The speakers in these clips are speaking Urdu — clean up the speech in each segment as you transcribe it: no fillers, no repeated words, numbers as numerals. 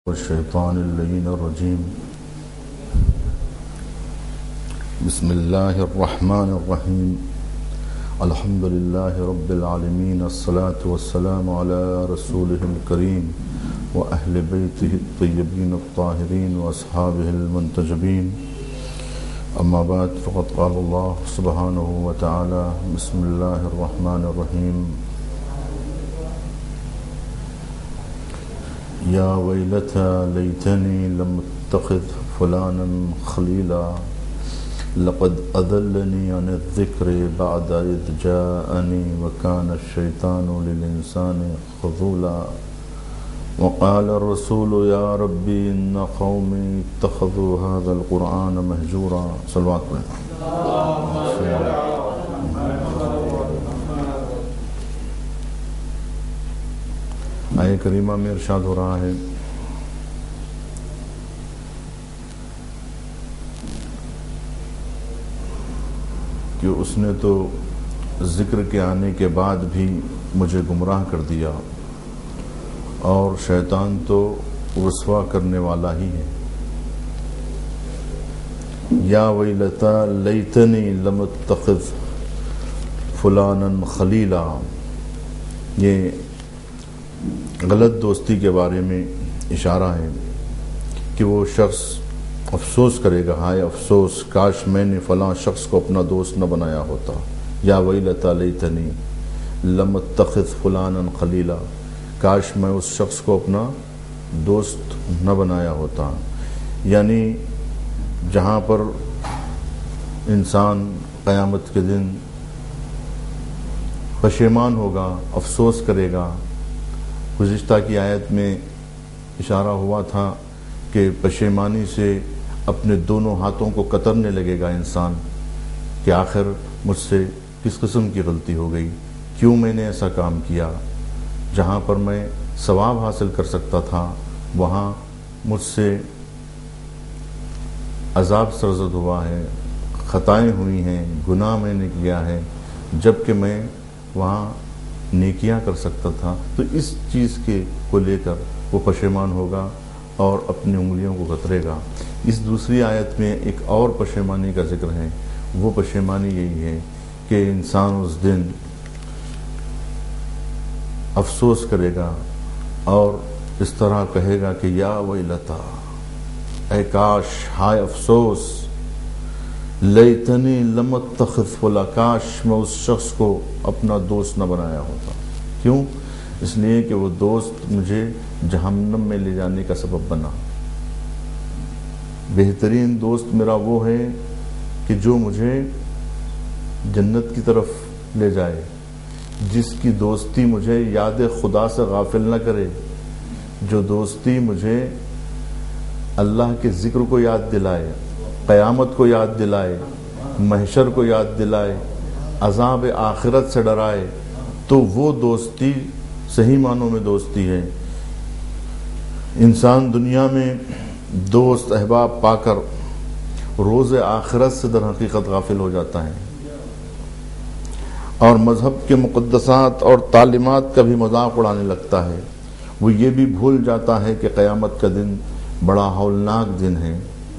الشیطان اللعین الرجیم بسم اللہ الرحمن الرحیم الحمد للہ رب العالمین الصلاة والسلام علی رسولہ الکریم واہل بیتہ الطیبین الطاہرین واصحابہ المنتجبین اما بعد فقد قال اللہ سبحانہ وتعالی بسم اللہ الرحمن الرحیم یا ویلتا لیتنی لم اتخذ فلانا خلیلا لقد اضلنی عن الذکر بعد اذ جاءنی وکان الشیطان للانسان خذولا وقال الرسول یا ربی ان قومی اتخذوا هذا القرآن مہجورا صلوات پڑھیں. آیہ کریمہ میں ارشاد ہو رہا ہے کہ اس نے تو ذکر کے آنے کے بعد بھی مجھے گمراہ کر دیا اور شیطان تو رسوا کرنے والا ہی ہے. یا ویلتا لیتنی لم اتخذ فلانا خلیلا، یہ غلط دوستی کے بارے میں اشارہ ہے کہ وہ شخص افسوس کرے گا، ہائے افسوس کاش میں نے فلاں شخص کو اپنا دوست نہ بنایا ہوتا. یا ویلتا لیتنی لم اتخذ فلانا خلیلا، کاش میں اس شخص کو اپنا دوست نہ بنایا ہوتا. یعنی جہاں پر انسان قیامت کے دن پشیمان ہوگا، افسوس کرے گا. گزشتہ کی آیت میں اشارہ ہوا تھا کہ پشیمانی سے اپنے دونوں ہاتھوں کو کترنے لگے گا انسان کہ آخر مجھ سے کس قسم کی غلطی ہو گئی، کیوں میں نے ایسا کام کیا. جہاں پر میں ثواب حاصل کر سکتا تھا وہاں مجھ سے عذاب سرزد ہوا ہے، خطائیں ہوئی ہیں، گناہ میں نے کیا ہے، جبکہ میں وہاں نیکیاں کر سکتا تھا. تو اس چیز کو لے کر وہ پشیمان ہوگا اور اپنی انگلیوں کو کترے گا. اس دوسری آیت میں ایک اور پشیمانی کا ذکر ہے. وہ پشیمانی یہی ہے کہ انسان اس دن افسوس کرے گا اور اس طرح کہے گا کہ یا ویلتا، اے کاش، ہائے افسوس، لیتنی لم اتخذ فلاں، کاش میں اس شخص کو اپنا دوست نہ بنایا ہوتا. کیوں؟ اس لیے کہ وہ دوست مجھے جہنم میں لے جانے کا سبب بنا. بہترین دوست میرا وہ ہے کہ جو مجھے جنت کی طرف لے جائے، جس کی دوستی مجھے یاد خدا سے غافل نہ کرے، جو دوستی مجھے اللہ کے ذکر کو یاد دلائے، قیامت کو یاد دلائے، محشر کو یاد دلائے، عذاب آخرت سے ڈرائے، تو وہ دوستی صحیح معنوں میں دوستی ہے. انسان دنیا میں دوست احباب پا کر روز آخرت سے در حقیقت غافل ہو جاتا ہے اور مذہب کے مقدسات اور تعلیمات کا بھی مذاق اڑانے لگتا ہے. وہ یہ بھی بھول جاتا ہے کہ قیامت کا دن بڑا ہولناک دن ہے.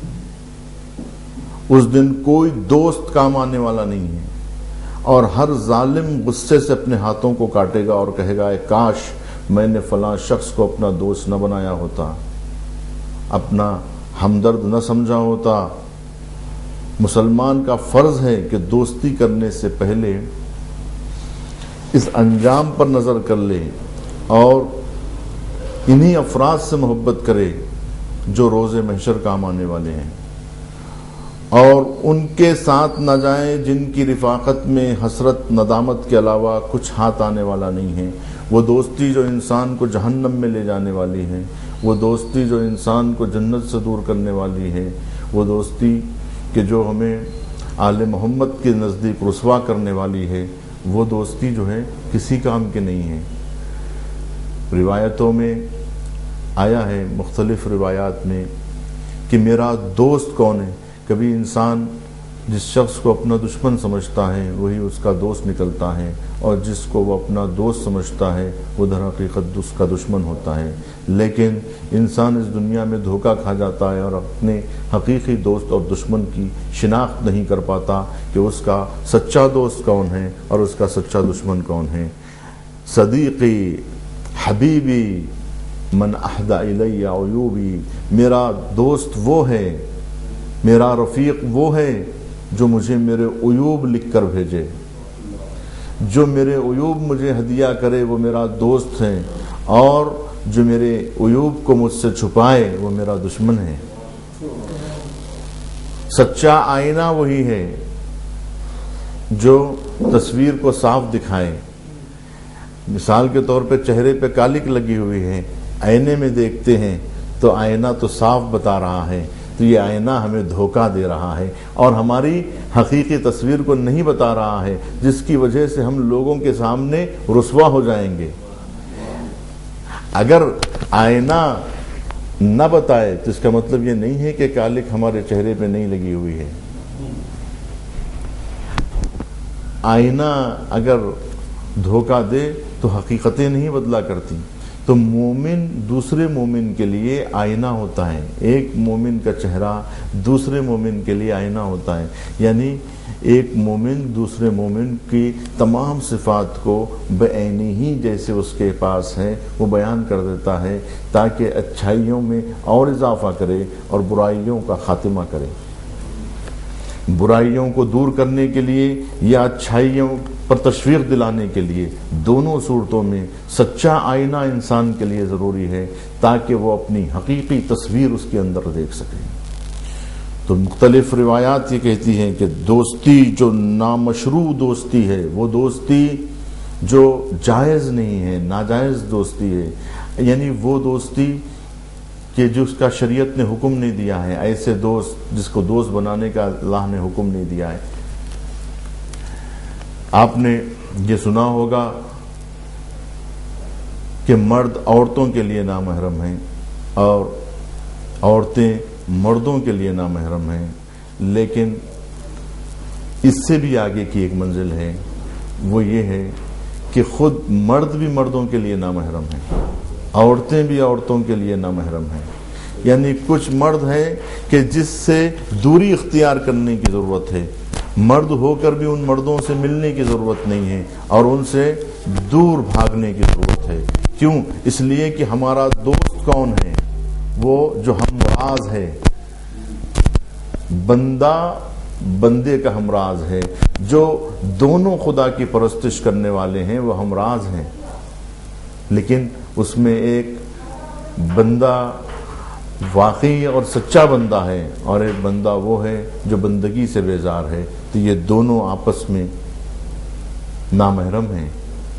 اس دن کوئی دوست کام آنے والا نہیں ہے اور ہر ظالم غصے سے اپنے ہاتھوں کو کاٹے گا اور کہے گا اے کاش میں نے فلاں شخص کو اپنا دوست نہ بنایا ہوتا، اپنا ہمدرد نہ سمجھا ہوتا. مسلمان کا فرض ہے کہ دوستی کرنے سے پہلے اس انجام پر نظر کر لے اور انہی افراد سے محبت کرے جو روز محشر کام آنے والے ہیں، اور ان کے ساتھ نہ جائیں جن کی رفاقت میں حسرت ندامت کے علاوہ کچھ ہاتھ آنے والا نہیں ہے. وہ دوستی جو انسان کو جہنم میں لے جانے والی ہے، وہ دوستی جو انسان کو جنت سے دور کرنے والی ہے، وہ دوستی کہ جو ہمیں آل محمد کے نزدیک رسوا کرنے والی ہے، وہ دوستی جو ہے کسی کام کے نہیں ہے. روایتوں میں آیا ہے، مختلف روایات میں، کہ میرا دوست کون ہے. کبھی انسان جس شخص کو اپنا دشمن سمجھتا ہے وہی اس کا دوست نکلتا ہے، اور جس کو وہ اپنا دوست سمجھتا ہے وہ در حقیقت اس کا دشمن ہوتا ہے۔ لیکن انسان اس دنیا میں دھوکہ کھا جاتا ہے اور اپنے حقیقی دوست اور دشمن کی شناخت نہیں کر پاتا کہ اس کا سچا دوست کون ہے اور اس کا سچا دشمن کون ہے۔ صدیقی حبیبی من احدی الی عیوبی، میرا دوست وہ ہے، میرا رفیق وہ ہے جو مجھے میرے عیوب لکھ کر بھیجے، جو میرے عیوب مجھے ہدیہ کرے وہ میرا دوست ہے، اور جو میرے عیوب کو مجھ سے چھپائے وہ میرا دشمن ہے۔ سچا آئینہ وہی ہے جو تصویر کو صاف دکھائے۔ مثال کے طور پہ چہرے پہ کالک لگی ہوئی ہے، آئینے میں دیکھتے ہیں تو آئینہ تو صاف بتا رہا ہے، تو یہ آئینہ ہمیں دھوکہ دے رہا ہے اور ہماری حقیقی تصویر کو نہیں بتا رہا ہے، جس کی وجہ سے ہم لوگوں کے سامنے رسوا ہو جائیں گے۔ اگر آئینہ نہ بتائے تو اس کا مطلب یہ نہیں ہے کہ کالک ہمارے چہرے پہ نہیں لگی ہوئی ہے۔ آئینہ اگر دھوکہ دے تو حقیقتیں نہیں بدلا کرتی۔ تو مومن دوسرے مومن کے لیے آئینہ ہوتا ہے، ایک مومن کا چہرہ دوسرے مومن کے لیے آئینہ ہوتا ہے، یعنی ایک مومن دوسرے مومن کی تمام صفات کو بعینی ہی جیسے اس کے پاس ہے وہ بیان کر دیتا ہے، تاکہ اچھائیوں میں اور اضافہ کرے اور برائیوں کا خاتمہ کرے۔ برائیوں کو دور کرنے کے لیے یا اچھائیوں پر تشویق دلانے کے لیے، دونوں صورتوں میں سچا آئینہ انسان کے لیے ضروری ہے تاکہ وہ اپنی حقیقی تصویر اس کے اندر دیکھ سکے۔ تو مختلف روایات یہ کہتی ہیں کہ دوستی جو نامشروع دوستی ہے، وہ دوستی جو جائز نہیں ہے، ناجائز دوستی ہے، یعنی وہ دوستی کہ جس کا شریعت نے حکم نہیں دیا ہے، ایسے دوست جس کو دوست بنانے کا اللہ نے حکم نہیں دیا ہے۔ آپ نے یہ سنا ہوگا کہ مرد عورتوں کے لیے نامحرم ہیں اور عورتیں مردوں کے لیے نامحرم ہیں، لیکن اس سے بھی آگے کی ایک منزل ہے، وہ یہ ہے کہ خود مرد بھی مردوں کے لیے نامحرم ہیں، عورتیں بھی عورتوں کے لیے نامحرم ہیں۔ یعنی کچھ مرد ہیں کہ جس سے دوری اختیار کرنے کی ضرورت ہے، مرد ہو کر بھی ان مردوں سے ملنے کی ضرورت نہیں ہے اور ان سے دور بھاگنے کی ضرورت ہے۔ کیوں؟ اس لیے کہ ہمارا دوست کون ہے؟ وہ جو ہمراز ہے، بندہ بندے کا ہمراز ہے، جو دونوں خدا کی پرستش کرنے والے ہیں وہ ہمراز ہیں، لیکن اس میں ایک بندہ واقعی اور سچا بندہ ہے اور ایک بندہ وہ ہے جو بندگی سے بیزار ہے، تو یہ دونوں آپس میں نامحرم ہیں۔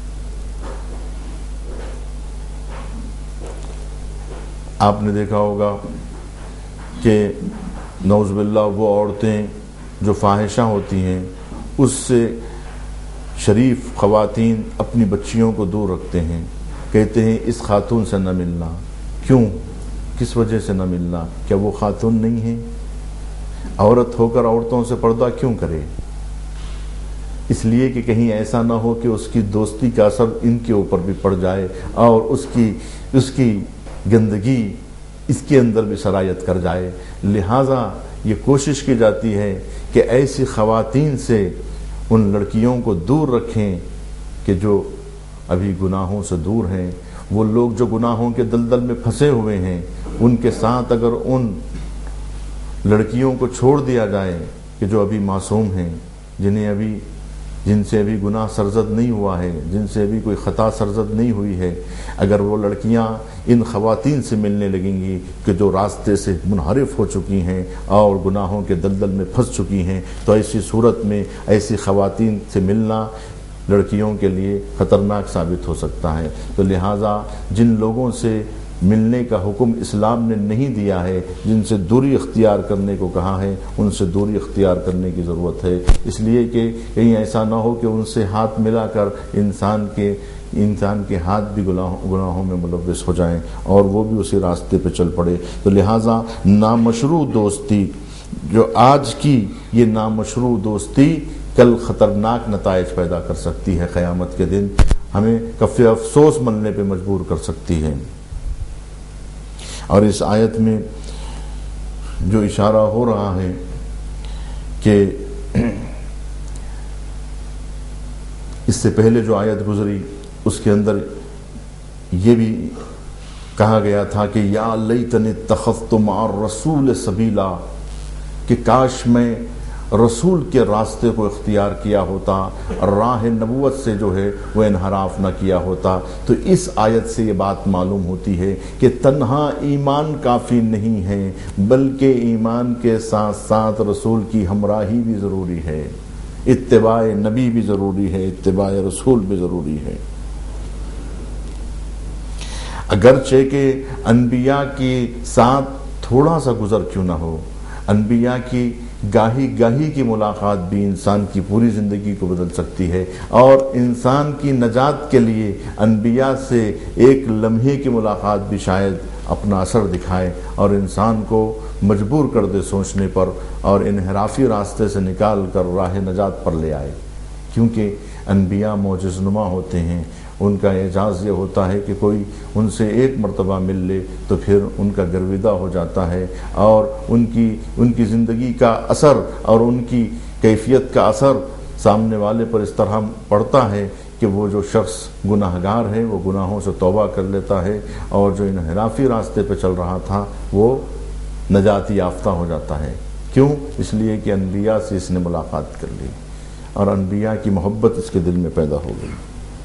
آپ نے دیکھا ہوگا کہ نعوذ باللہ وہ عورتیں جو فاحشہ ہوتی ہیں اس سے شریف خواتین اپنی بچیوں کو دور رکھتے ہیں، کہتے ہیں اس خاتون سے نہ ملنا۔ کیوں؟ کس وجہ سے نہ ملنا؟ کیا وہ خاتون نہیں ہے؟ عورت ہو کر عورتوں سے پردہ کیوں کرے؟ اس لیے کہ کہیں ایسا نہ ہو کہ اس کی دوستی کا اثر ان کے اوپر بھی پڑ جائے اور اس کی گندگی اس کے اندر بھی سرایت کر جائے۔ لہٰذا یہ کوشش کی جاتی ہے کہ ایسی خواتین سے ان لڑکیوں کو دور رکھیں کہ جو ابھی گناہوں سے دور ہیں۔ وہ لوگ جو گناہوں کے دلدل میں پھنسے ہوئے ہیں، ان کے ساتھ اگر ان لڑکیوں کو چھوڑ دیا جائے کہ جو ابھی معصوم ہیں، جن سے ابھی گناہ سرزد نہیں ہوا ہے، جن سے ابھی کوئی خطا سرزد نہیں ہوئی ہے، اگر وہ لڑکیاں ان خواتین سے ملنے لگیں گی کہ جو راستے سے منحرف ہو چکی ہیں اور گناہوں کے دلدل میں پھنس چکی ہیں، تو ایسی صورت میں ایسی خواتین سے ملنا لڑکیوں کے لیے خطرناک ثابت ہو سکتا ہے۔ تو لہٰذا جن لوگوں سے ملنے کا حکم اسلام نے نہیں دیا ہے، جن سے دوری اختیار کرنے کو کہا ہے، ان سے دوری اختیار کرنے کی ضرورت ہے، اس لیے کہ کہیں ایسا نہ ہو کہ ان سے ہاتھ ملا کر انسان کے ہاتھ بھی گناہوں میں ملوث ہو جائیں اور وہ بھی اسی راستے پہ چل پڑے۔ تو لہٰذا نامشروع دوستی جو آج کی یہ نامشروع دوستی کل خطرناک نتائج پیدا کر سکتی ہے، قیامت کے دن ہمیں کف افسوس مننے پہ مجبور کر سکتی ہے۔ اور اس آیت میں جو اشارہ ہو رہا ہے کہ اس سے پہلے جو آیت گزری اس کے اندر یہ بھی کہا گیا تھا کہ یا لیتنی اتخذت مع الرسول سبیلا، کہ کاش میں رسول کے راستے کو اختیار کیا ہوتا، راہ نبوت سے جو ہے وہ انحراف نہ کیا ہوتا۔ تو اس آیت سے یہ بات معلوم ہوتی ہے کہ تنہا ایمان کافی نہیں ہے، بلکہ ایمان کے ساتھ ساتھ رسول کی ہمراہی بھی ضروری ہے، اتباع نبی بھی ضروری ہے، اتباع رسول بھی ضروری ہے۔ اگرچہ کہ انبیاء کے ساتھ تھوڑا سا گزر کیوں نہ ہو، انبیاء کی گاہی گاہی کی ملاقات بھی انسان کی پوری زندگی کو بدل سکتی ہے، اور انسان کی نجات کے لیے انبیاء سے ایک لمحے کی ملاقات بھی شاید اپنا اثر دکھائے اور انسان کو مجبور کر دے سوچنے پر، اور انحرافی راستے سے نکال کر راہ نجات پر لے آئے۔ کیونکہ انبیاء معجز نما ہوتے ہیں، ان کا اعجاز یہ ہوتا ہے کہ کوئی ان سے ایک مرتبہ مل لے تو پھر ان کا گرویدہ ہو جاتا ہے، اور ان کی زندگی کا اثر اور ان کی کیفیت کا اثر سامنے والے پر اس طرح پڑتا ہے کہ وہ جو شخص گناہ گار ہے وہ گناہوں سے توبہ کر لیتا ہے، اور جو انحرافی راستے پہ چل رہا تھا وہ نجات یافتہ ہو جاتا ہے۔ کیوں؟ اس لیے کہ انبیاء سے اس نے ملاقات کر لی اور انبیاء کی محبت اس کے دل میں پیدا ہو گئی۔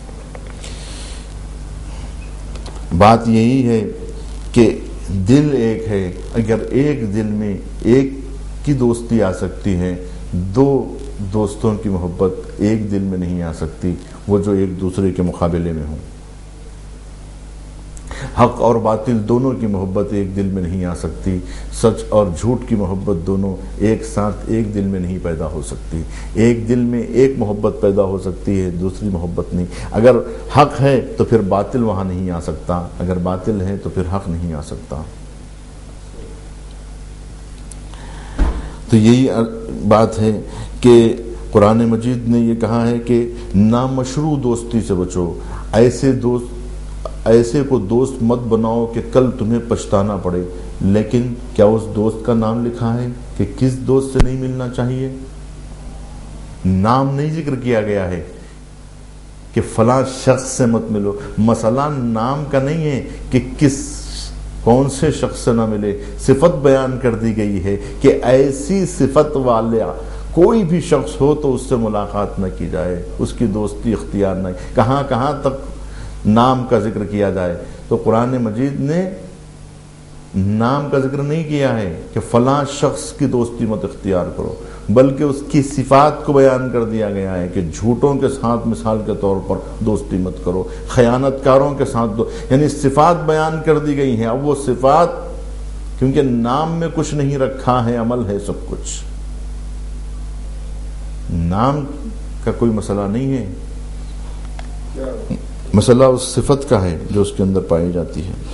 بات یہی ہے کہ دل ایک ہے، اگر ایک دل میں ایک کی دوستی آ سکتی ہے، دو دوستوں کی محبت ایک دل میں نہیں آ سکتی، وہ جو ایک دوسرے کے مقابلے میں ہوں۔ حق اور باطل دونوں کی محبت ایک دل میں نہیں آ سکتی، سچ اور جھوٹ کی محبت دونوں ایک ساتھ ایک دل میں نہیں پیدا ہو سکتی۔ ایک دل میں ایک محبت پیدا ہو سکتی ہے، دوسری محبت نہیں۔ اگر حق ہے تو پھر باطل وہاں نہیں آ سکتا، اگر باطل ہے تو پھر حق نہیں آ سکتا۔ تو یہی بات ہے کہ قرآن مجید نے یہ کہا ہے کہ نامشروع دوستی سے بچو، ایسے کو دوست مت بناؤ کہ کل تمہیں پچھتانا پڑے۔ لیکن کیا اس دوست کا نام لکھا ہے کہ کس دوست سے نہیں ملنا چاہیے؟ نام نہیں ذکر کیا گیا ہے کہ فلاں شخص سے مت ملو۔ مسئلہ نام کا نہیں ہے کہ کون سے شخص سے نہ ملے، صفت بیان کر دی گئی ہے کہ ایسی صفت والا کوئی بھی شخص ہو تو اس سے ملاقات نہ کی جائے، اس کی دوستی اختیار نہ۔ کہاں کہاں تک نام کا ذکر کیا جائے؟ تو قرآن مجید نے نام کا ذکر نہیں کیا ہے کہ فلاں شخص کی دوستی مت اختیار کرو، بلکہ اس کی صفات کو بیان کر دیا گیا ہے کہ جھوٹوں کے ساتھ مثال کے طور پر دوستی مت کرو، خیانت کاروں کے ساتھ یعنی صفات بیان کر دی گئی ہیں۔ اب وہ صفات کیونکہ نام میں کچھ نہیں رکھا ہے، عمل ہے سب کچھ، نام کا کوئی مسئلہ نہیں ہے، مسئلہ اس صفت کا ہے جو اس کے اندر پائی جاتی ہے۔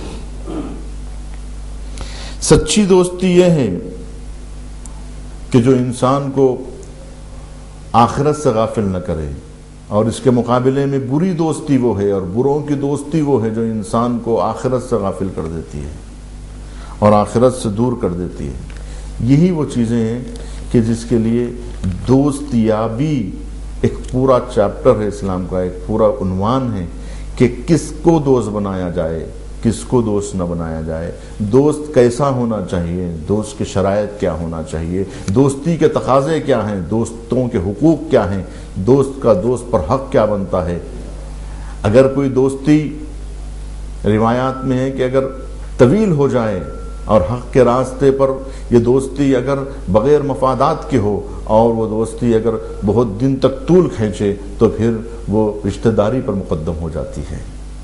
سچی دوستی یہ ہے کہ جو انسان کو آخرت سے غافل نہ کرے، اور اس کے مقابلے میں بری دوستی وہ ہے، اور بروں کی دوستی وہ ہے جو انسان کو آخرت سے غافل کر دیتی ہے اور آخرت سے دور کر دیتی ہے۔ یہی وہ چیزیں ہیں کہ جس کے لیے دوستیابی ایک پورا چیپٹر ہے اسلام کا، ایک پورا عنوان ہے کہ کس کو دوست بنایا جائے، کس کو دوست نہ بنایا جائے، دوست کیسا ہونا چاہیے، دوست کے شرائط کیا ہونا چاہیے، دوستی کے تقاضے کیا ہیں، دوستوں کے حقوق کیا ہیں، دوست کا دوست پر حق کیا بنتا ہے۔ اگر کوئی دوستی روایات میں ہے کہ اگر طویل ہو جائے اور حق کے راستے پر یہ دوستی اگر بغیر مفادات کے ہو، اور وہ دوستی اگر بہت دن تک طول کھینچے تو پھر وہ رشتہ داری پر مقدم ہو جاتی ہے۔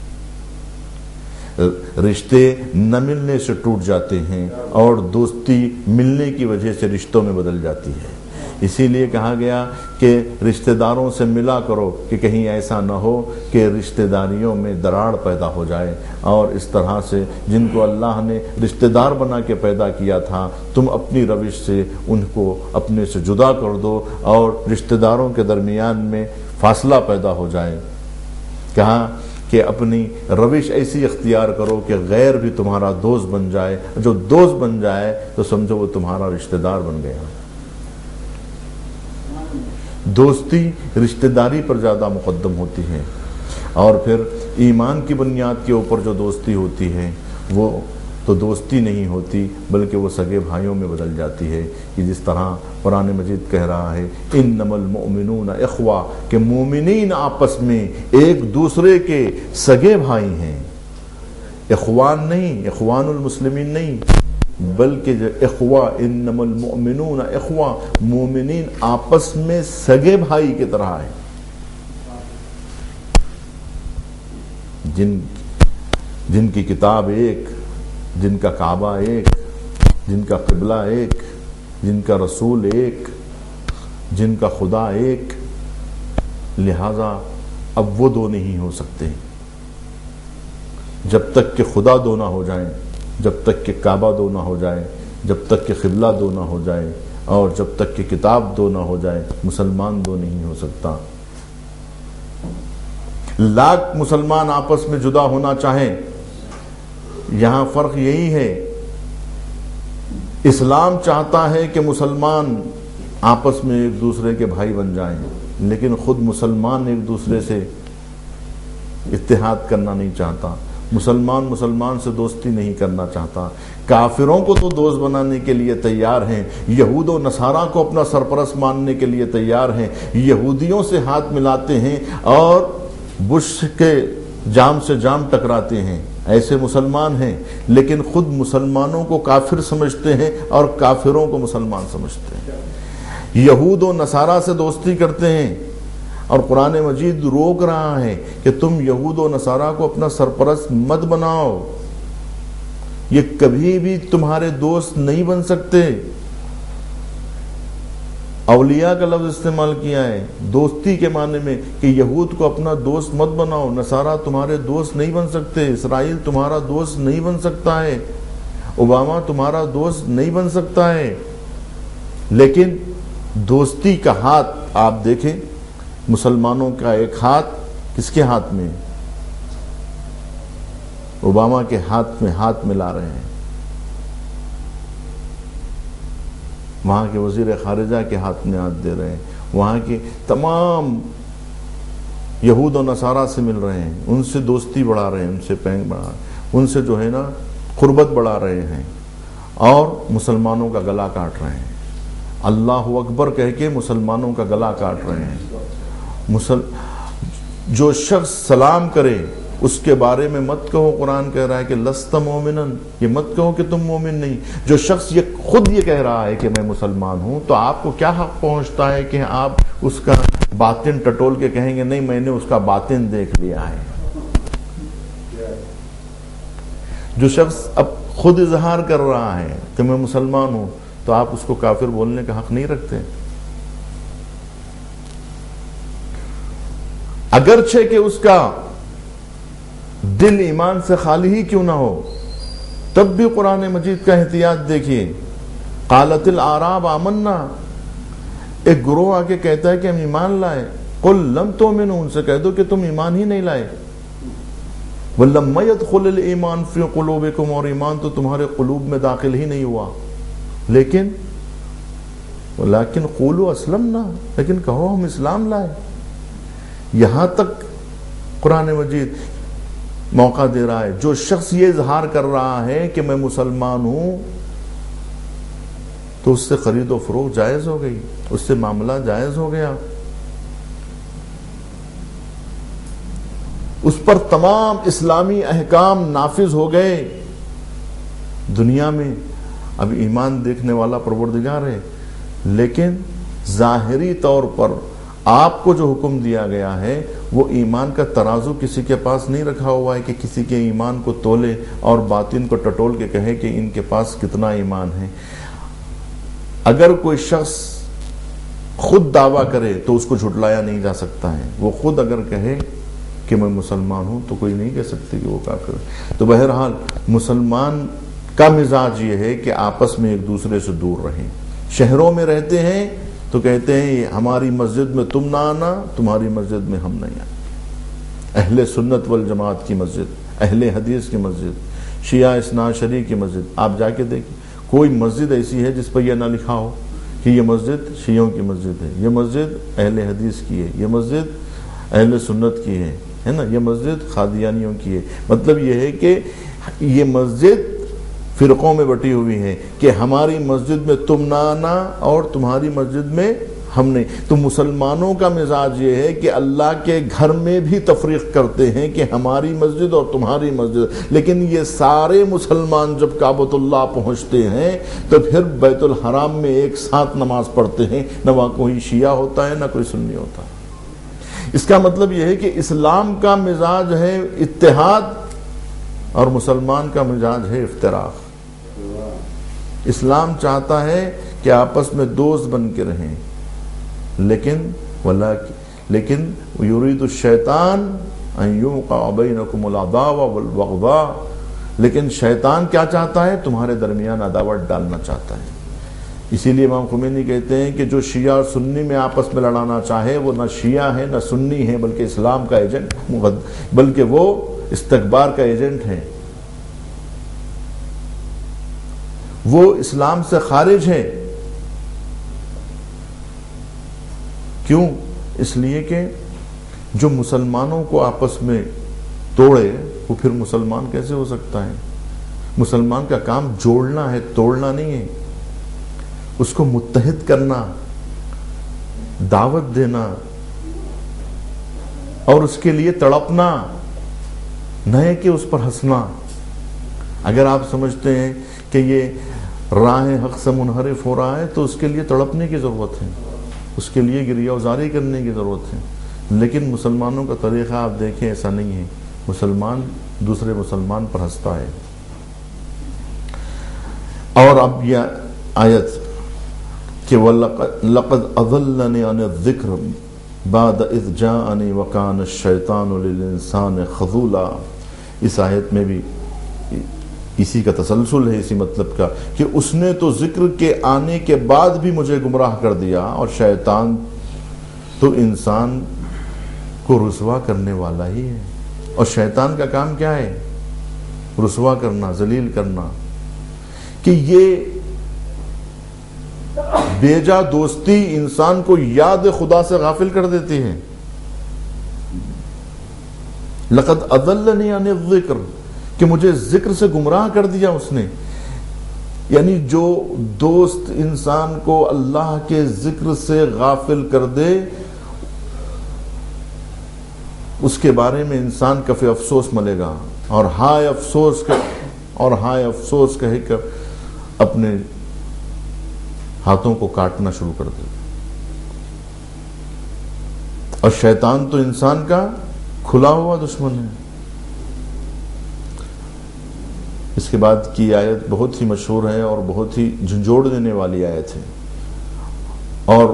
رشتے نہ ملنے سے ٹوٹ جاتے ہیں اور دوستی ملنے کی وجہ سے رشتوں میں بدل جاتی ہے۔ اسی لیے کہا گیا کہ رشتہ داروں سے ملا کرو کہ کہیں ایسا نہ ہو کہ رشتہ داریوں میں دراڑ پیدا ہو جائے، اور اس طرح سے جن کو اللہ نے رشتہ دار بنا کے پیدا کیا تھا تم اپنی روش سے ان کو اپنے سے جدا کر دو اور رشتہ داروں کے درمیان میں فاصلہ پیدا ہو جائے۔ کہا کہ اپنی روش ایسی اختیار کرو کہ غیر بھی تمہارا دوست بن جائے، جو دوست بن جائے تو سمجھو وہ تمہارا رشتہ دار بن گیا۔ دوستی رشتہ داری پر زیادہ مقدم ہوتی ہے، اور پھر ایمان کی بنیاد کے اوپر جو دوستی ہوتی ہے وہ تو دوستی نہیں ہوتی بلکہ وہ سگے بھائیوں میں بدل جاتی ہے، کہ جس طرح قرآن مجید کہہ رہا ہے انما المؤمنون اخوہ، کہ مومنین آپس میں ایک دوسرے کے سگے بھائی ہیں، اخوان نہیں، اخوان المسلمین نہیں، بلکہ جو اخوہ، انما المؤمنون اخوہ، مومنین آپس میں سگے بھائی کی طرح ہیں، جن کی کتاب ایک، جن کا کعبہ ایک، جن کا قبلہ ایک، جن کا رسول ایک، جن کا خدا ایک، لہذا اب وہ دو نہیں ہو سکتے جب تک کہ خدا دو نہ ہو جائیں، جب تک کہ کعبہ دو نہ ہو جائے، جب تک کہ قبلہ دو نہ ہو جائے، اور جب تک کہ کتاب دو نہ ہو جائے مسلمان دو نہیں ہو سکتا۔ لاکھ مسلمان آپس میں جدا ہونا چاہیں، یہاں فرق یہی ہے، اسلام چاہتا ہے کہ مسلمان آپس میں ایک دوسرے کے بھائی بن جائیں، لیکن خود مسلمان ایک دوسرے سے اتحاد کرنا نہیں چاہتا، مسلمان سے دوستی نہیں کرنا چاہتا۔ کافروں کو تو دوست بنانے کے لیے تیار ہیں، یہود و نصارہ کو اپنا سرپرست ماننے کے لیے تیار ہیں، یہودیوں سے ہاتھ ملاتے ہیں اور بش کے جام سے جام ٹکراتے ہیں، ایسے مسلمان ہیں، لیکن خود مسلمانوں کو کافر سمجھتے ہیں اور کافروں کو مسلمان سمجھتے ہیں، یہود و نصارہ سے دوستی کرتے ہیں، اور قرآن مجید روک رہا ہے کہ تم یہود و نصارہ کو اپنا سرپرست مت بناؤ، یہ کبھی بھی تمہارے دوست نہیں بن سکتے۔ اولیاء کا لفظ استعمال کیا ہے دوستی کے معنی میں، کہ یہود کو اپنا دوست مت بناؤ، نصارہ تمہارے دوست نہیں بن سکتے، اسرائیل تمہارا دوست نہیں بن سکتا ہے، اوباما تمہارا دوست نہیں بن سکتا ہے۔ لیکن دوستی کا ہاتھ آپ دیکھیں، مسلمانوں کا ایک ہاتھ کس کے ہاتھ میں؟ اوباما کے ہاتھ میں ہاتھ ملا رہے ہیں، وہاں کے وزیر خارجہ کے ہاتھ میں ہاتھ دے رہے ہیں، وہاں کے تمام یہود و نصارہ سے مل رہے ہیں، ان سے دوستی بڑھا رہے ہیں، ان سے پینگ بڑھا رہے ہیں، ان سے جو ہے نا قربت بڑھا رہے ہیں، اور مسلمانوں کا گلا کاٹ رہے ہیں، اللہ اکبر کہہ کے مسلمانوں کا گلا کاٹ رہے ہیں۔ جو شخص سلام کرے اس کے بارے میں مت کہو، قرآن کہہ رہا ہے کہ لست مومنن، یہ مت کہو کہ تم مومن نہیں۔ جو شخص خود یہ کہہ رہا ہے کہ میں مسلمان ہوں، تو آپ کو کیا حق پہنچتا ہے کہ آپ اس کا باطن ٹٹول کے کہیں گے نہیں میں نے اس کا باطن دیکھ لیا ہے۔ جو شخص اب خود اظہار کر رہا ہے کہ میں مسلمان ہوں، تو آپ اس کو کافر بولنے کا حق نہیں رکھتے، اگرچہ کہ اس کا دل ایمان سے خالی ہی کیوں نہ ہو، تب بھی قرآن مجید کا احتیاط دیکھیے۔ قالت الاعراب آمنا، ایک گروہ آ کے کہتا ہے کہ ہم ایمان لائے، قل لم تؤمنوا، ان سے کہہ دو کہ تم ایمان ہی نہیں لائے، ولما يدخل الایمان فی قلوبکم، اور ایمان تو تمہارے قلوب میں داخل ہی نہیں ہوا، لیکن قولوا اسلمنا، لیکن کہو ہم اسلام لائے۔ یہاں تک قرآن مجید موقع دے رہا ہے، جو شخص یہ اظہار کر رہا ہے کہ میں مسلمان ہوں، تو اس سے خرید و فروخت جائز ہو گئی، اس سے معاملہ جائز ہو گیا، اس پر تمام اسلامی احکام نافذ ہو گئے۔ دنیا میں اب ایمان دیکھنے والا پروردگار ہے، لیکن ظاہری طور پر آپ کو جو حکم دیا گیا ہے وہ ایمان کا ترازو کسی کے پاس نہیں رکھا ہوا ہے کہ کسی کے ایمان کو تولے اور باطن کو ٹٹول کے کہے کہ ان کے پاس کتنا ایمان ہے۔ اگر کوئی شخص خود دعویٰ کرے تو اس کو جھٹلایا نہیں جا سکتا ہے. وہ خود اگر کہے کہ میں مسلمان ہوں تو کوئی نہیں کہہ سکتے کہ وہ کافر ہے. تو بہرحال مسلمان کا مزاج یہ ہے کہ آپس میں ایک دوسرے سے دور رہیں. شہروں میں رہتے ہیں تو کہتے ہیں ہماری مسجد میں تم نہ آنا, تمہاری مسجد میں ہم نہیں آنا. اہل سنت والجماعت کی مسجد, اہل حدیث کی مسجد, شیعہ اثنا عشری کی مسجد, آپ جا کے دیکھیں کوئی مسجد ایسی ہے جس پر یہ نہ لکھا ہو کہ یہ مسجد شیعوں کی مسجد ہے, یہ مسجد اہل حدیث کی ہے, یہ مسجد اہل سنت کی ہے نا, یہ مسجد قادیانیوں کی ہے. مطلب یہ ہے کہ یہ مسجد فرقوں میں بٹی ہوئی ہے کہ ہماری مسجد میں تم نہ آنا اور تمہاری مسجد میں ہم نہیں. تو مسلمانوں کا مزاج یہ ہے کہ اللہ کے گھر میں بھی تفریق کرتے ہیں کہ ہماری مسجد اور تمہاری مسجد, لیکن یہ سارے مسلمان جب کعبۃ اللہ پہنچتے ہیں تو پھر بیت الحرام میں ایک ساتھ نماز پڑھتے ہیں, نہ وہاں کوئی شیعہ ہوتا ہے نہ کوئی سنی ہوتا ہے. اس کا مطلب یہ ہے کہ اسلام کا مزاج ہے اتحاد اور مسلمان کا مزاج ہے افتراق. اسلام چاہتا ہے کہ آپس میں دوست بن کے رہیں, لیکن یرید الشیطان ان یوقع بینکم العداوۃ والبغضاء, لیکن شیطان کیا چاہتا ہے؟ تمہارے درمیان عداوت ڈالنا چاہتا ہے. اسی لیے امام خمینی کہتے ہیں کہ جو شیعہ اور سنی میں آپس میں لڑانا چاہے وہ نہ شیعہ ہے نہ سنی ہے بلکہ اسلام کا ایجنٹ, بلکہ وہ استکبار کا ایجنٹ ہے, وہ اسلام سے خارج ہے. کیوں؟ اس لیے کہ جو مسلمانوں کو آپس میں توڑے وہ پھر مسلمان کیسے ہو سکتا ہے؟ مسلمان کا کام جوڑنا ہے, توڑنا نہیں ہے. اس کو متحد کرنا, دعوت دینا اور اس کے لیے تڑپنا, نہ ہے کہ اس پر ہنسنا. اگر آپ سمجھتے ہیں کہ یہ راہ حق سے منحرف ہو رہا ہے تو اس کے لیے تڑپنے کی ضرورت ہے, اس کے لیے گریہ وزاری کرنے کی ضرورت ہے. لیکن مسلمانوں کا طریقہ آپ دیکھیں ایسا نہیں ہے. مسلمان دوسرے مسلمان پر ہنستا ہے. اور اب یہ آیت کہ وَلَقَدْ أَضَلَّنِي عَنِ الذِّكْرِ بَعْدَ إِذْ جَاءَنِي وَكَانَ الشَّيْطَانُ لِلْإِنسَانِ خَذُولًا, اس آیت میں بھی اسی کا تسلسل ہے, اسی مطلب کا کہ اس نے تو ذکر کے آنے کے بعد بھی مجھے گمراہ کر دیا, اور شیطان تو انسان کو رسوا کرنے والا ہی ہے. اور شیطان کا کام کیا ہے؟ رسوا کرنا, ذلیل کرنا. کہ یہ بیجا دوستی انسان کو یاد خدا سے غافل کر دیتی ہے. لقد اضلنی عن الذکر, کہ مجھے ذکر سے گمراہ کر دیا اس نے. یعنی جو دوست انسان کو اللہ کے ذکر سے غافل کر دے اس کے بارے میں انسان کف افسوس ملے گا, اور ہائے افسوس کہے کر اپنے ہاتھوں کو کاٹنا شروع کر دے. اور شیطان تو انسان کا کھلا ہوا دشمن ہے. اس کے بعد کی آیت بہت ہی مشہور ہے اور بہت ہی جھنجھوڑ دینے والی آیت ہے, اور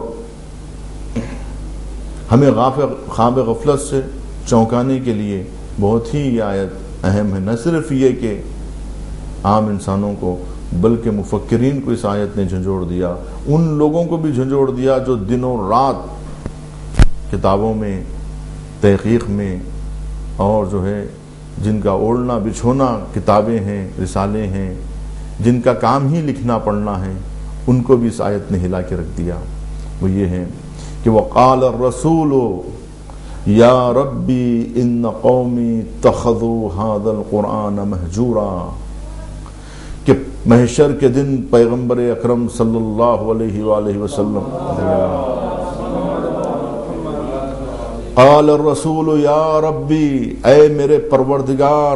ہمیں خواب غفلت سے چونکانے کے لیے بہت ہی یہ آیت اہم ہے. نہ صرف یہ کہ عام انسانوں کو بلکہ مفکرین کو اس آیت نے جھنجھوڑ دیا, ان لوگوں کو بھی جھنجھوڑ دیا جو دنوں رات کتابوں میں, تحقیق میں, اور جو ہے جن کا اوڑھنا بچھونا کتابیں ہیں, رسالے ہیں, جن کا کام ہی لکھنا پڑھنا ہے, ان کو بھی اس آیت نے ہلا کے رکھ دیا. وہ یہ ہے کہ وَقَالَ الرَّسُولُ يَا رَبِّي إِنَّ قَوْمِي اتَّخَذُوا هَذَا الْقُرْآنَ مَهْجُورًا, کہ محشر کے دن پیغمبر اکرم صلی اللہ علیہ وآلہ وسلم قال الرسول یا ربی, اے میرے پروردگار,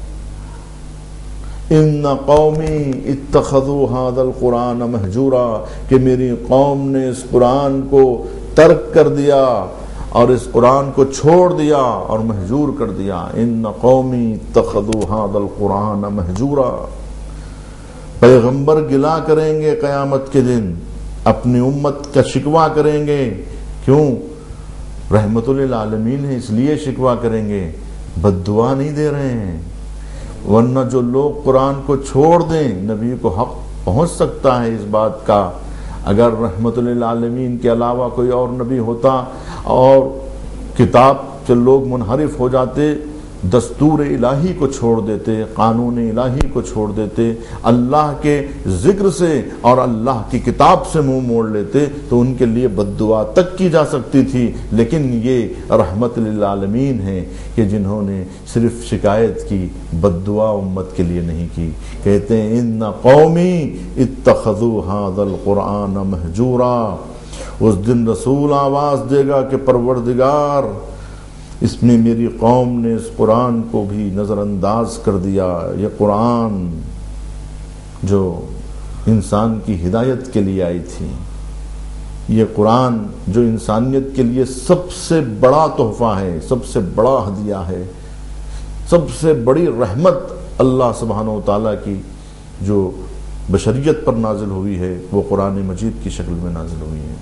ان قومی اتخذوا هذا القرآن مہجورا, کہ میری قوم نے اس قرآن کو ترک کر دیا اور اس قرآن کو چھوڑ دیا اور مہجور کر دیا. ان قومی اتخذوا هذا القرآن مہجورا. پیغمبر گلا کریں گے قیامت کے دن اپنی امت کا شکوہ کریں گے. کیوں؟ رحمت للعالمین ہے اس لیے شکوہ کریں گے، بد دعا نہیں دے رہے ہیں. ورنہ جو لوگ قرآن کو چھوڑ دیں، نبی کو حق پہنچ سکتا ہے اس بات کا. اگر رحمت للعالمین کے علاوہ کوئی اور نبی ہوتا اور کتاب سے لوگ منحرف ہو جاتے، دستور الہی کو چھوڑ دیتے، قانون الہی کو چھوڑ دیتے، اللہ کے ذکر سے اور اللہ کی کتاب سے منہ موڑ لیتے، تو ان کے لیے بد دعا تک کی جا سکتی تھی. لیکن یہ رحمت للعالمین ہے کہ جنہوں نے صرف شکایت کی، بد دعا امت کے لیے نہیں کی. کہتے ہیں ان قومی اتخذوا ھذا القرآن مہجورا. اس دن رسول آواز دے گا کہ پروردگار، اس میں میری قوم نے اس قرآن کو بھی نظر انداز کر دیا. یہ قرآن جو انسان کی ہدایت کے لیے آئی تھی، یہ قرآن جو انسانیت کے لیے سب سے بڑا تحفہ ہے، سب سے بڑا ہدیہ ہے، سب سے بڑی رحمت اللہ سبحانہ و تعالیٰ کی جو بشریت پر نازل ہوئی ہے، وہ قرآن مجید کی شکل میں نازل ہوئی ہے.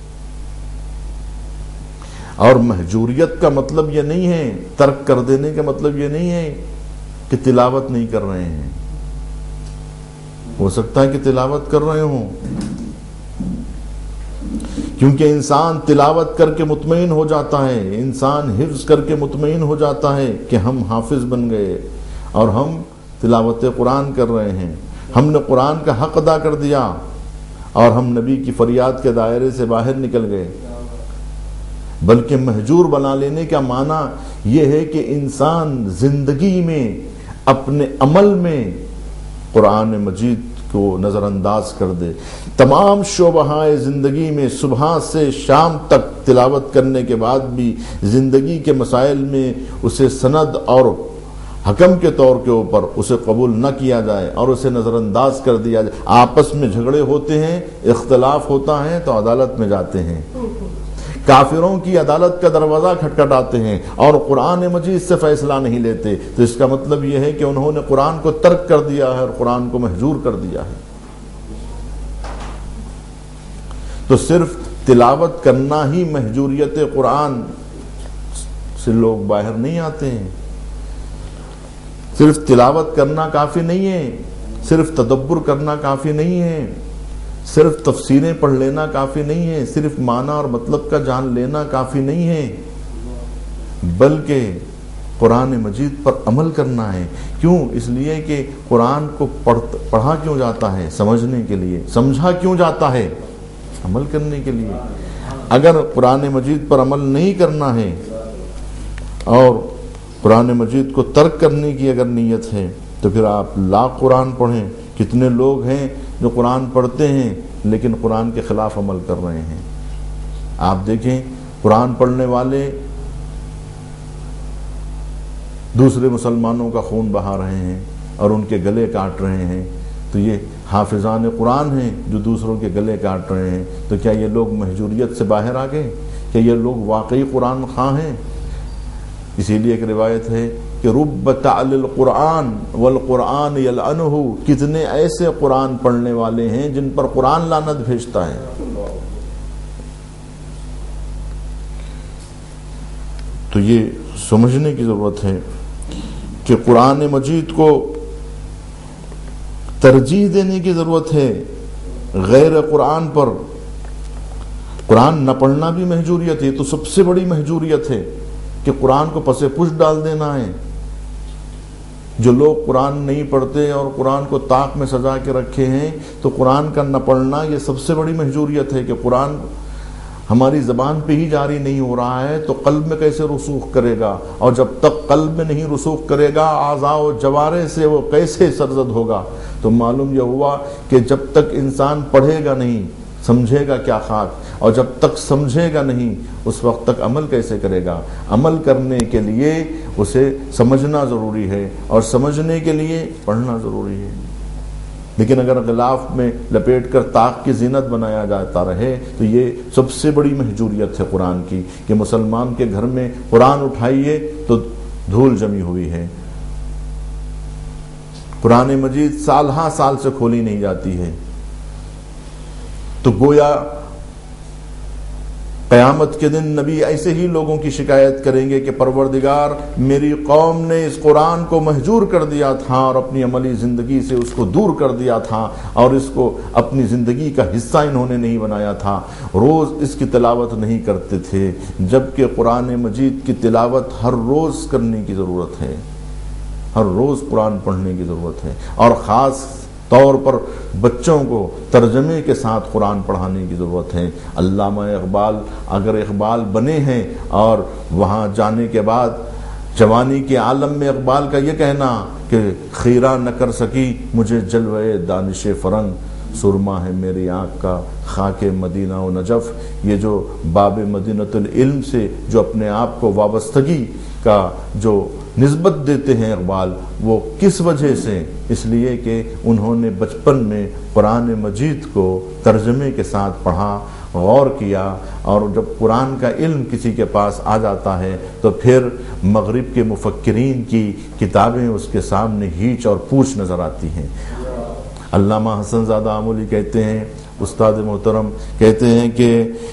اور مہجوریت کا مطلب یہ نہیں ہے، ترک کر دینے کا مطلب یہ نہیں ہے کہ تلاوت نہیں کر رہے ہیں. ہو سکتا ہے کہ تلاوت کر رہے ہوں، کیونکہ انسان تلاوت کر کے مطمئن ہو جاتا ہے، انسان حفظ کر کے مطمئن ہو جاتا ہے کہ ہم حافظ بن گئے اور ہم تلاوت قرآن کر رہے ہیں، ہم نے قرآن کا حق ادا کر دیا اور ہم نبی کی فریاد کے دائرے سے باہر نکل گئے. بلکہ مہجور بنا لینے کا معنی یہ ہے کہ انسان زندگی میں اپنے عمل میں قرآن مجید کو نظر انداز کر دے. تمام شعبہائے زندگی میں صبح سے شام تک تلاوت کرنے کے بعد بھی زندگی کے مسائل میں اسے سند اور حکم کے طور کے اوپر اسے قبول نہ کیا جائے اور اسے نظر انداز کر دیا جائے. آپس میں جھگڑے ہوتے ہیں، اختلاف ہوتا ہے تو عدالت میں جاتے ہیں، کافروں کی عدالت کا دروازہ کھٹکھٹاتے ہیں اور قرآن مجید سے فیصلہ نہیں لیتے. تو اس کا مطلب یہ ہے کہ انہوں نے قرآن کو ترک کر دیا ہے اور قرآن کو مہجور کر دیا ہے. تو صرف تلاوت کرنا ہی مہجوریت قرآن سے لوگ باہر نہیں آتے ہیں. صرف تلاوت کرنا کافی نہیں ہے، صرف تدبر کرنا کافی نہیں ہے، صرف تفسیریں پڑھ لینا کافی نہیں ہے، صرف معنی اور مطلب کا جان لینا کافی نہیں ہے، بلکہ قرآن مجید پر عمل کرنا ہے. کیوں؟ اس لیے کہ قرآن کو پڑھا کیوں جاتا ہے؟ سمجھنے کے لیے. سمجھا کیوں جاتا ہے؟ عمل کرنے کے لیے. اگر قرآن مجید پر عمل نہیں کرنا ہے اور قرآن مجید کو ترک کرنے کی اگر نیت ہے تو پھر آپ لاکھ قرآن پڑھیں. کتنے لوگ ہیں جو قرآن پڑھتے ہیں لیکن قرآن کے خلاف عمل کر رہے ہیں. آپ دیکھیں قرآن پڑھنے والے دوسرے مسلمانوں کا خون بہا رہے ہیں اور ان کے گلے کاٹ رہے ہیں. تو یہ حافظان قرآن ہیں جو دوسروں کے گلے کاٹ رہے ہیں. تو کیا یہ لوگ مہجوریت سے باہر آ گئے؟ کیا یہ لوگ واقعی قرآن خواہ ہیں؟ اسی لیے ایک روایت ہے کہ رب تعلی القرآن والقرآن یلعنہ، کتنے ایسے قرآن پڑھنے والے ہیں جن پر قرآن لعنت بھیجتا ہے. تو یہ سمجھنے کی ضرورت ہے کہ قرآن مجید کو ترجیح دینے کی ضرورت ہے غیر قرآن پر. قرآن نہ پڑھنا بھی مہجوریت ہے. تو سب سے بڑی مہجوریت ہے کہ قرآن کو پس پش ڈال دینا ہے. جو لوگ قرآن نہیں پڑھتے اور قرآن کو طاق میں سجا کے رکھے ہیں، تو قرآن کا نہ پڑھنا یہ سب سے بڑی مہجوریت ہے کہ قرآن ہماری زبان پہ ہی جاری نہیں ہو رہا ہے تو قلب میں کیسے رسوخ کرے گا، اور جب تک قلب میں نہیں رسوخ کرے گا اعضاء و جوارح سے وہ کیسے سرزد ہوگا. تو معلوم یہ ہوا کہ جب تک انسان پڑھے گا نہیں سمجھے گا کیا خاک، اور جب تک سمجھے گا نہیں اس وقت تک عمل کیسے کرے گا. عمل کرنے کے لیے اسے سمجھنا ضروری ہے اور سمجھنے کے لیے پڑھنا ضروری ہے. لیکن اگر غلاف میں لپیٹ کر طاق کی زینت بنایا جاتا رہے تو یہ سب سے بڑی مہجوریت ہے قرآن کی کہ مسلمان کے گھر میں قرآن اٹھائیے تو دھول جمی ہوئی ہے. قرآن مجید سال ہاں سال سے کھولی نہیں جاتی ہے. تو گویا قیامت کے دن نبی ایسے ہی لوگوں کی شکایت کریں گے کہ پروردگار میری قوم نے اس قرآن کو مہجور کر دیا تھا اور اپنی عملی زندگی سے اس کو دور کر دیا تھا اور اس کو اپنی زندگی کا حصہ انہوں نے نہیں بنایا تھا، روز اس کی تلاوت نہیں کرتے تھے، جبکہ قرآن مجید کی تلاوت ہر روز کرنے کی ضرورت ہے، ہر روز قرآن پڑھنے کی ضرورت ہے، اور خاص طور پر بچوں کو ترجمے کے ساتھ قرآن پڑھانے کی ضرورت ہے۔ علامہ اقبال اگر اقبال بنے ہیں اور وہاں جانے کے بعد جوانی کے عالم میں اقبال کا یہ کہنا کہ خیرہ نہ کر سکی مجھے جلوے دانش فرنگ، سرما ہے میری آنکھ کا خاک مدینہ و نجف، یہ جو باب مدینۃ العلم سے جو اپنے آپ کو وابستگی کا جو نسبت دیتے ہیں اقبال، وہ کس وجہ سے؟ اس لیے کہ انہوں نے بچپن میں قرآن مجید کو ترجمے کے ساتھ پڑھا، غور کیا، اور جب قرآن کا علم کسی کے پاس آ جاتا ہے تو پھر مغرب کے مفکرین کی کتابیں اس کے سامنے ہیچ اور پوچھ نظر آتی ہیں۔ علامہ حسن زادہ آمولی کہتے ہیں، استاد محترم کہتے ہیں کہ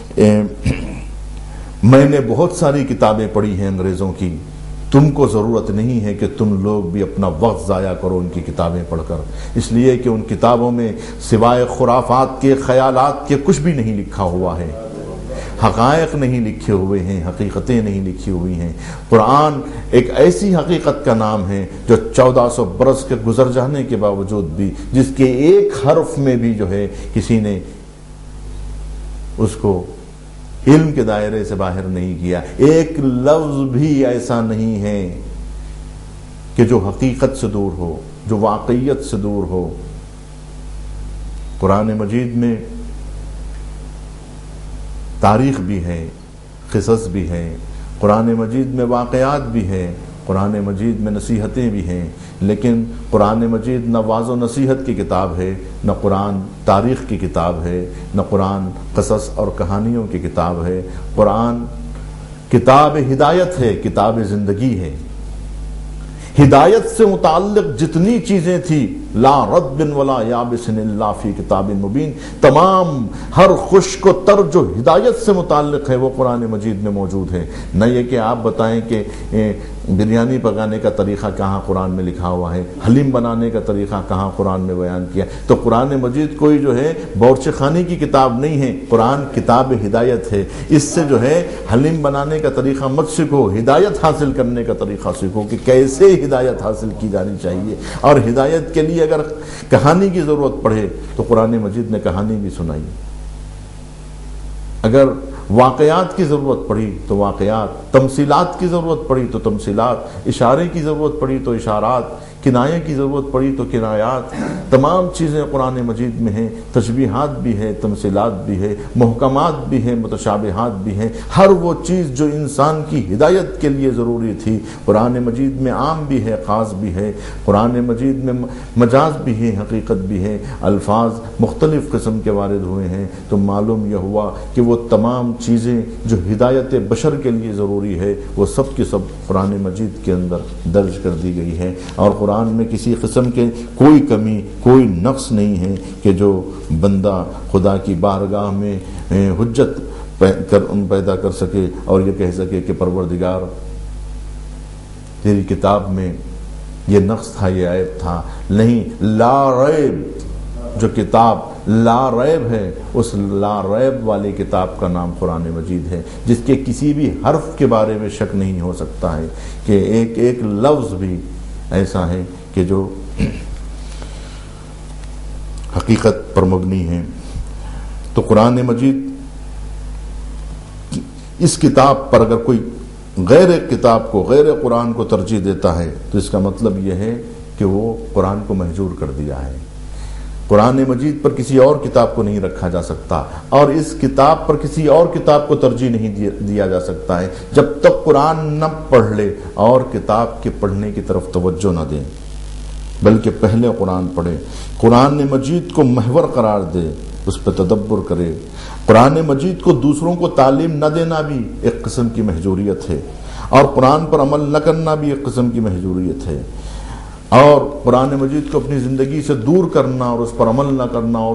میں نے بہت ساری کتابیں پڑھی ہیں انگریزوں کی، تم کو ضرورت نہیں ہے کہ تم لوگ بھی اپنا وقت ضائع کرو ان کی کتابیں پڑھ کر، اس لیے کہ ان کتابوں میں سوائے خرافات کے، خیالات کے کچھ بھی نہیں لکھا ہوا ہے، حقائق نہیں لکھے ہوئے ہیں، حقیقتیں نہیں لکھی ہوئی ہیں۔ قرآن ایک ایسی حقیقت کا نام ہے جو 1400 برس کے گزر جانے کے باوجود بھی، جس کے ایک حرف میں بھی جو ہے کسی نے اس کو علم کے دائرے سے باہر نہیں کیا، ایک لفظ بھی ایسا نہیں ہے کہ جو حقیقت سے دور ہو، جو واقعیت سے دور ہو۔ قرآن مجید میں تاریخ بھی ہے، قصص بھی ہے، قرآن مجید میں واقعات بھی ہے، قرآن مجید میں نصیحتیں بھی ہیں، لیکن قرآن مجید نہ واعظ و نصیحت کی کتاب ہے، نہ قرآن تاریخ کی کتاب ہے، نہ قرآن قصص اور کہانیوں کی کتاب ہے۔ قرآن کتاب ہدایت ہے، کتاب زندگی ہے۔ ہدایت سے متعلق جتنی چیزیں تھی، لا رد ولا یابس الا فی کتاب مبین، تمام ہر خشک و تر جو ہدایت سے متعلق ہے وہ قرآن مجید میں موجود ہے۔ نہ یہ کہ آپ بتائیں کہ بریانی پکانے کا طریقہ کہاں قرآن میں لکھا ہوا ہے، حلیم بنانے کا طریقہ کہاں قرآن میں بیان کیا۔ تو قرآن مجید کوئی جو ہے باورچی خانے کی کتاب نہیں ہے، قرآن کتاب ہدایت ہے۔ اس سے جو ہے حلیم بنانے کا طریقہ مت سیکھو، ہدایت حاصل کرنے کا طریقہ سیکھو کہ کیسے ہدایت حاصل کی جانی چاہیے۔ اور ہدایت کے لیے اگر کہانی کی ضرورت پڑے تو قرآن مجید نے کہانی بھی سنائی، اگر واقعات کی ضرورت پڑی تو واقعات، تمثیلات کی ضرورت پڑی تو تمثیلات، اشارے کی ضرورت پڑی تو اشارات، کنایے کی ضرورت پڑی تو کنایات، تمام چیزیں قرآن مجید میں ہیں۔ تشبیہات بھی ہے، تمثیلات بھی ہے، محکمات بھی ہیں، متشابہات بھی ہیں۔ ہر وہ چیز جو انسان کی ہدایت کے لیے ضروری تھی قرآن مجید میں عام بھی ہے، خاص بھی ہے۔ قرآن مجید میں مجاز بھی ہے، حقیقت بھی ہے، الفاظ مختلف قسم کے وارد ہوئے ہیں۔ تو معلوم یہ ہوا کہ وہ تمام چیزیں جو ہدایت بشر کے لیے ضروری ہے وہ سب کی سب قرآن مجید کے اندر درج کر دی گئی ہے، اور قرآن میں کسی قسم کے کوئی کمی، کوئی نقص نہیں ہے کہ جو بندہ خدا کی بارگاہ میں حجت پیدا کر سکے اور یہ کہہ سکے کہ پروردگار تیری کتاب میں یہ نقص تھا، یہ عیب تھا۔ نہیں، لا ریب جو کتاب لا ریب ہے، اس لا ریب والی کتاب کا نام قرآن مجید ہے، جس کے کسی بھی حرف کے بارے میں شک نہیں ہو سکتا ہے کہ ایک ایک لفظ بھی ایسا ہے کہ جو حقیقت پر مبنی ہے۔ تو قرآن مجید اس کتاب پر اگر کوئی غیر کتاب کو، غیر قرآن کو ترجیح دیتا ہے تو اس کا مطلب یہ ہے کہ وہ قرآن کو مہجور کر دیا ہے۔ قرآن مجید پر کسی اور کتاب کو نہیں رکھا جا سکتا، اور اس کتاب پر کسی اور کتاب کو ترجیح نہیں دیا جا سکتا ہے جب تک قرآن نہ پڑھ لے اور کتاب کے پڑھنے کی طرف توجہ نہ دے، بلکہ پہلے قرآن پڑھے، قرآن مجید کو محور قرار دے، اس پہ تدبر کرے۔ قرآن مجید کو دوسروں کو تعلیم نہ دینا بھی ایک قسم کی مہجوریت ہے، اور قرآن پر عمل نہ کرنا بھی ایک قسم کی مہجوریت ہے، اور قرآن مجید کو اپنی زندگی سے دور کرنا اور اس پر عمل نہ کرنا اور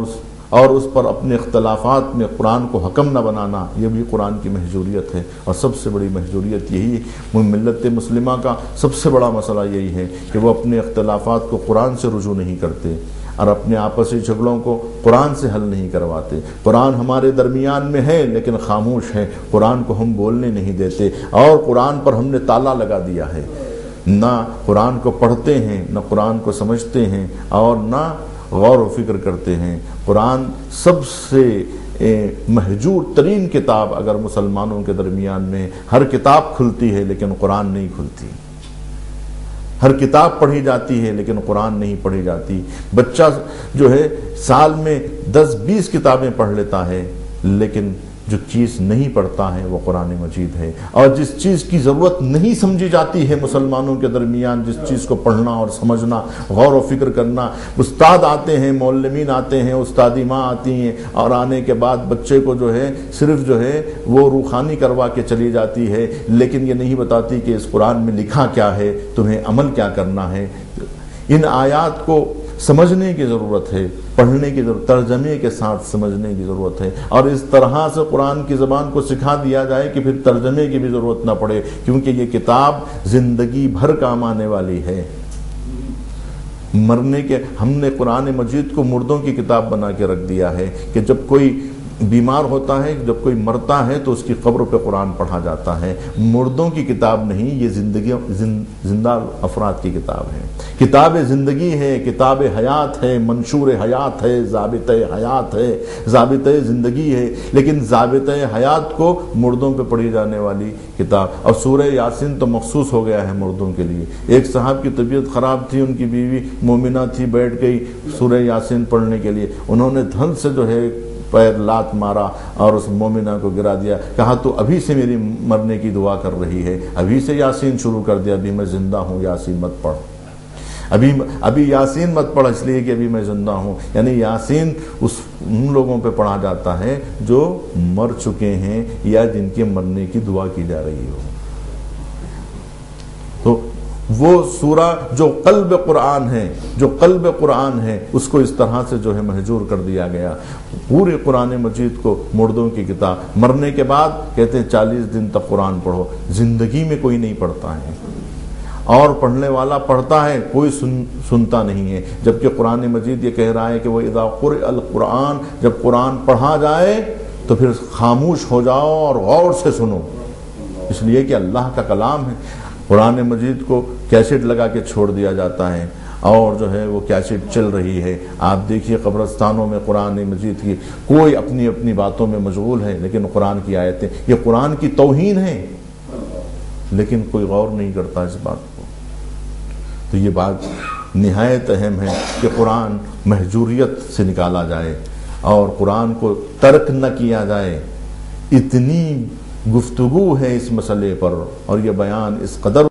اور اس پر اپنے اختلافات میں قرآن کو حکم نہ بنانا، یہ بھی قرآن کی مہجوریت ہے۔ اور سب سے بڑی مہجوریت یہی ہے، ملت مسلمہ کا سب سے بڑا مسئلہ یہی ہے کہ وہ اپنے اختلافات کو قرآن سے رجوع نہیں کرتے اور اپنے آپسی جھگڑوں کو قرآن سے حل نہیں کرواتے۔ قرآن ہمارے درمیان میں ہے لیکن خاموش ہے، قرآن کو ہم بولنے نہیں دیتے، اور قرآن پر ہم نے تالا لگا دیا ہے۔ نہ قرآن کو پڑھتے ہیں، نہ قرآن کو سمجھتے ہیں، اور نہ غور و فکر کرتے ہیں۔ قرآن سب سے مہجور ترین کتاب اگر مسلمانوں کے درمیان میں، ہر کتاب کھلتی ہے لیکن قرآن نہیں کھلتی، ہر کتاب پڑھی جاتی ہے لیکن قرآن نہیں پڑھی جاتی۔ بچہ جو ہے سال میں 10-20 کتابیں پڑھ لیتا ہے، لیکن جو چیز نہیں پڑھتا ہے وہ قرآن مجید ہے۔ اور جس چیز کی ضرورت نہیں سمجھی جاتی ہے مسلمانوں کے درمیان، جس چیز کو پڑھنا اور سمجھنا، غور و فکر کرنا، استاد آتے ہیں، معلمین آتے ہیں، استادی ماں آتی ہیں، اور آنے کے بعد بچے کو جو ہے صرف جو ہے وہ روحانی کروا کے چلی جاتی ہے، لیکن یہ نہیں بتاتی کہ اس قرآن میں لکھا کیا ہے، تمہیں عمل کیا کرنا ہے۔ ان آیات کو سمجھنے کی ضرورت ہے، پڑھنے کی ضرورت، ترجمے کے ساتھ سمجھنے کی ضرورت ہے، اور اس طرح سے قرآن کی زبان کو سکھا دیا جائے کہ پھر ترجمے کی بھی ضرورت نہ پڑے، کیونکہ یہ کتاب زندگی بھر کام آنے والی ہے۔ مرنے کے ہم نے قرآن مجید کو مردوں کی کتاب بنا کے رکھ دیا ہے کہ جب کوئی بیمار ہوتا ہے، جب کوئی مرتا ہے تو اس کی قبر پہ قرآن پڑھا جاتا ہے۔ مردوں کی کتاب نہیں، یہ زندہ افراد کی کتاب ہے، کتاب زندگی ہے، کتاب حیات ہے، منشور حیات ہے، ضابط حیات ہے، ضابط زندگی ہے، لیکن ضابط حیات کو مردوں پہ پڑھی جانے والی کتاب۔ اور سورہ یاسین تو مخصوص ہو گیا ہے مردوں کے لیے۔ ایک صاحب کی طبیعت خراب تھی، ان کی بیوی مومنہ تھی، بیٹھ گئی سورہ یاسین پڑھنے کے لیے، انہوں نے دھن سے جو ہے پیر لات مارا اور اس مومنہ کو گرا دیا، کہا تو ابھی سے میری مرنے کی دعا کر رہی ہے، ابھی سے یاسین شروع کر دیا، ابھی میں زندہ ہوں، یاسین مت پڑھ، ابھی یاسین مت پڑھ، اس لیے کہ ابھی میں زندہ ہوں۔ یعنی یاسین ان لوگوں پہ پڑھا جاتا ہے جو مر چکے ہیں یا جن کے مرنے کی دعا کی جا رہی ہو۔ تو وہ سورہ جو قلب قرآن ہے اس کو اس طرح سے جو ہے مہجور کر دیا گیا۔ پورے قرآن مجید کو مردوں کی کتاب، مرنے کے بعد کہتے ہیں 40 دن تک قرآن پڑھو، زندگی میں کوئی نہیں پڑھتا ہے، اور پڑھنے والا پڑھتا ہے، کوئی سنتا نہیں ہے، جبکہ قرآن مجید یہ کہہ رہا ہے کہ وَإِذَا قُرِئَ الْقُرْآنُ، جب قرآن پڑھا جائے تو پھر خاموش ہو جاؤ اور غور سے سنو، اس لیے کہ اللہ کا کلام ہے۔ قرآن مجید کو کیسٹ لگا کے چھوڑ دیا جاتا ہے، اور جو ہے وہ کیسٹ چل رہی ہے۔ آپ دیکھیے قبرستانوں میں قرآن مجید کی کوئی اپنی اپنی باتوں میں مشغول ہے، لیکن قرآن کی آیتیں، یہ قرآن کی توہین ہے، لیکن کوئی غور نہیں کرتا اس بات کو۔ تو یہ بات نہایت اہم ہے کہ قرآن مہجوریت سے نکالا جائے اور قرآن کو ترک نہ کیا جائے۔ اتنی گفتگو ہے اس مسئلے پر، اور یہ بیان اس قدر